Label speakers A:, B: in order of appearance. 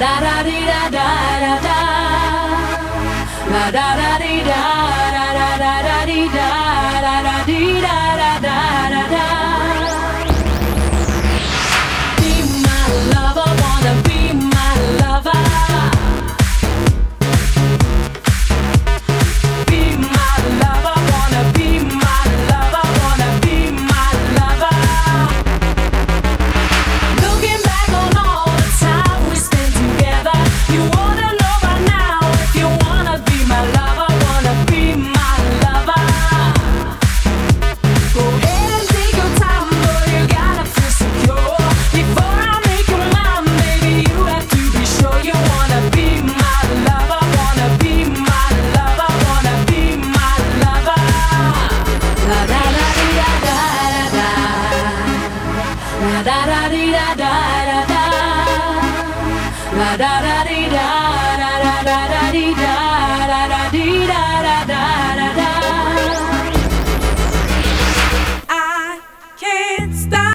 A: da da di da da da da. La da da di da da da da da di da da da di da da da da da. Be my lover, wanna be my lover. Be my lover, wanna be my lover, wanna be my lover. Looking back on all the time we spent together, you wanna know by now if you wanna be my lover, wanna be my lover. Go ahead and take your time, but you gotta feel secure. Before I make you mine, baby, you have to be sure you wanna be my lover, wanna be my lover, wanna be my lover. La da da di da da da da. La da da di da da da da. La da da di da da da da da di da.